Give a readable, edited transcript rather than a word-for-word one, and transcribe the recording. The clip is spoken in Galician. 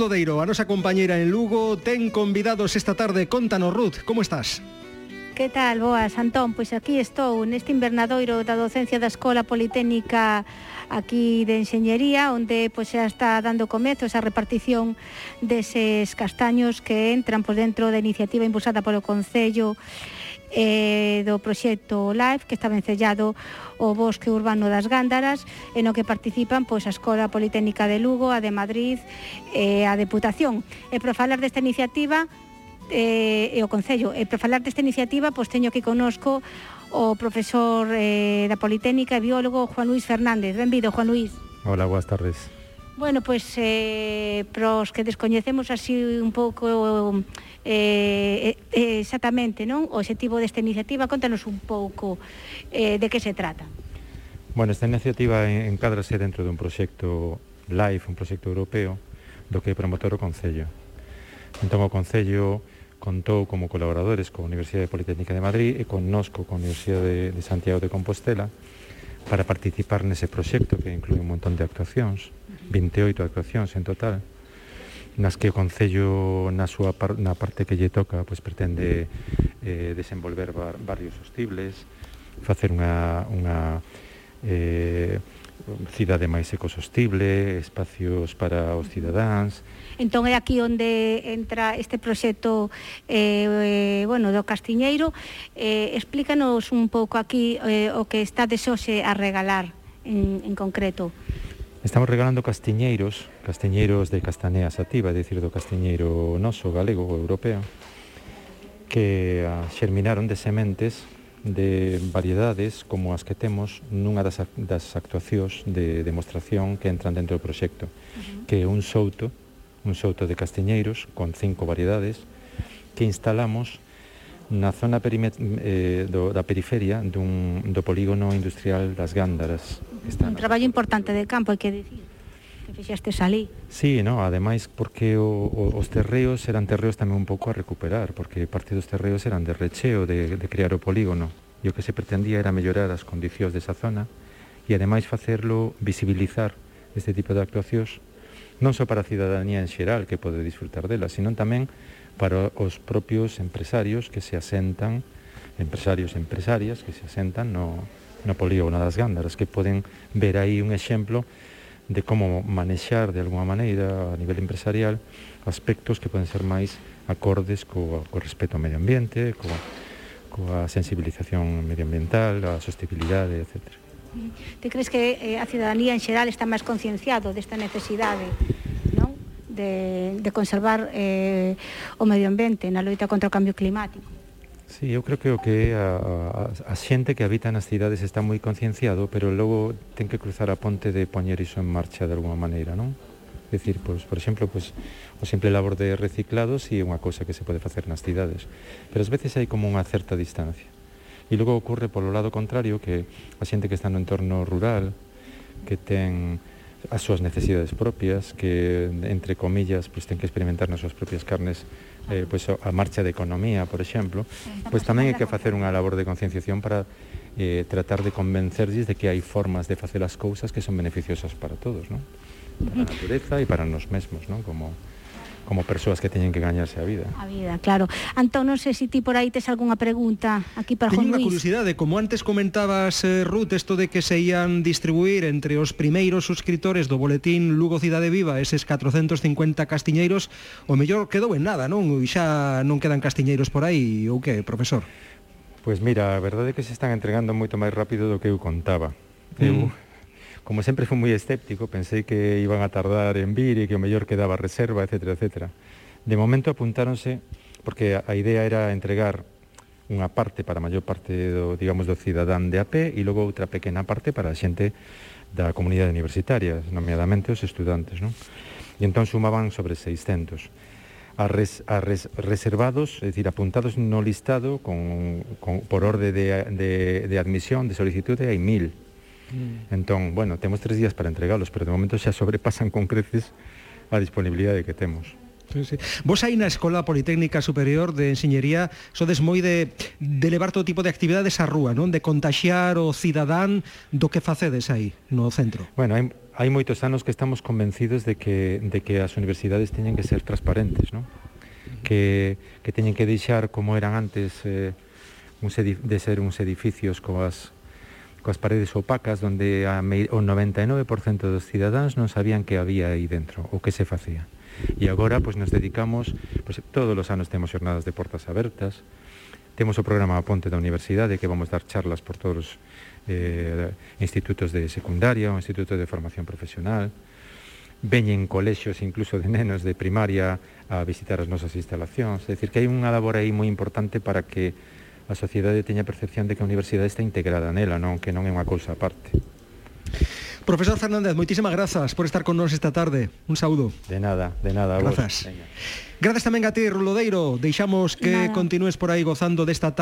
Lodeiro, a nosa compañeira en Lugo, ten convidados esta tarde. Contanos, Ruth, como estás? Que tal, boas, Antón? Pois aquí estou neste invernadoiro da docencia da Escola Politécnica aquí de Enxeñería, onde pois xa está dando comezo esa repartición deses castaños que entran por dentro da iniciativa impulsada polo Concello do proxecto LIFE, que está vencellado o Bosque Urbano das Gándaras, en o que participan pois a Escola Politécnica de Lugo, a de Madrid e a Deputación. E para falar desta iniciativa e o Concello, e para falar desta iniciativa pois teño aquí connosco o profesor da Politécnica e biólogo Juan Luis Fernández. Benvido, Juan Luis. Hola, boas tardes. Bueno, pois para os que descoñecemos así un pouco exactamente, non? O objetivo desta iniciativa, contanos un pouco de que se trata. Bueno, esta iniciativa encádrase dentro dun proxecto LIFE, un proxecto europeo, do que é promotor o Concello. Entón o Concello contou como colaboradores coa Universidade Politécnica de Madrid e connosco coa Universidade de Santiago de Compostela para participar nese proxecto que inclúe un montón de actuacións, 28 actuacións en total, nas que o Concello na parte que lle toca pois pretende desenvolver barrios sostibles, facer unha cidade máis ecosostible, espacios para os cidadáns. Entón é aquí onde entra este proxecto do Castiñeiro. Explícanos un pouco aquí o que estades hoxe a regalar en concreto. Estamos regalando castiñeiros de castanea sativa, é dicir, do castiñeiro noso, galego ou europeo, que xerminaron de sementes de variedades como as que temos nunha das actuacións de demostración que entran dentro do proxecto, que é un souto de castiñeiros con 5 variedades que instalamos na zona da periferia do polígono industrial das Gándaras. Un traballo importante de campo, hai que dicir, que fixestes ali. Sí, no, ademais porque os terreos eran terreos tamén un pouco a recuperar, porque parte dos terreos eran de recheo, de crear o polígono, e o que se pretendía era mellorar as condicións desa zona e ademais facerlo, visibilizar este tipo de actuacións, non só para a cidadanía en xeral que pode disfrutar delas, sino tamén para os propios empresarios que se asentan, empresarios e empresarias que se asentan no polígono das Gándaras, que poden ver aí un exemplo de como manexar de alguma maneira a nivel empresarial aspectos que poden ser máis acordes co respeto ao medio ambiente, coa sensibilización medioambiental, a sostenibilidade, etc. Te crees que a cidadanía en xeral está máis concienciado desta necesidade, non? De conservar o medio ambiente na loita contra o cambio climático? Sí, eu creo que o que a xente que habita nas cidades está moi concienciado, pero logo ten que cruzar a ponte de poñer iso en marcha de alguma maneira, non? É dicir, pois, por exemplo, pois, o simple labor de reciclado si é unha cousa que se pode facer nas cidades, pero ás veces hai como unha certa distancia. E logo ocorre polo lado contrario que a xente que está no entorno rural, que ten as súas necesidades propias, que, entre comillas, pois ten que experimentar nas súas propias carnes pois a marcha de economía, por exemplo, pois tamén hai que facer unha labor de concienciación para tratar de convencerlles de que hai formas de facer as cousas que son beneficiosas para todos, non? Para a natureza e para nós mesmos, non? Como persoas que teñen que gañarse a vida. A vida, claro. Antón, non sei se ti por aí tes algunha pregunta aquí para Juan Luis. Teño unha curiosidade, como antes comentabas, Ruth, isto de que se ian distribuir entre os primeiros suscriptores do boletín Lugo Cidade Viva, eses 450 castiñeiros, o mellor quedou en nada, non? E xa non quedan castiñeiros por aí, ou que, profesor? Pois mira, a verdade é que se están entregando moito máis rápido do que eu contaba. Eu, como sempre fui moi escéptico, pensei que iban a tardar en vir e que o mellor quedaba reserva, etcétera, etcétera. De momento apuntáronse, porque a idea era entregar unha parte para a maior parte do cidadán de a pé e logo outra pequena parte para a xente da comunidade universitaria, nomeadamente os estudantes, non? E entón sumaban sobre 600. Reservados, é dicir, apuntados no listado por orde de admisión, de solicitude, hai 1000. Entón, bueno, temos 3 días para entregalos, pero de momento xa sobrepasan con creces a disponibilidade que temos. Sí, sí. Vos aí na Escola Politécnica Superior de Enxeñería sodes moi de levar todo tipo de actividades á rúa, non? De contaxiar o cidadán do que facedes aí no centro. Bueno, hai moitos anos que estamos convencidos de que as universidades teñen que ser transparentes, non? Que teñen que deixar como eran antes de ser uns edificios coas paredes opacas onde o 99% dos cidadáns non sabían que había aí dentro ou que se facía. E agora pois nos dedicamos, pois, todos os anos temos xornadas de portas abertas, temos o programa A Ponte da Universidade que vamos dar charlas por todos os institutos de secundaria, o instituto de formación profesional, veñen colexios incluso de nenos de primaria a visitar as nosas instalacións, é dicir que hai unha labor aí moi importante para que a sociedade teña percepción de que a universidade está integrada nela, non que non é unha cousa aparte. Profesor Fernández, moitísimas grazas por estar con nos esta tarde. Un saúdo. De nada, a vos. Grazas. Grazas tamén a ti, Rulodeiro. Deixamos que continúes por aí gozando desta tarde.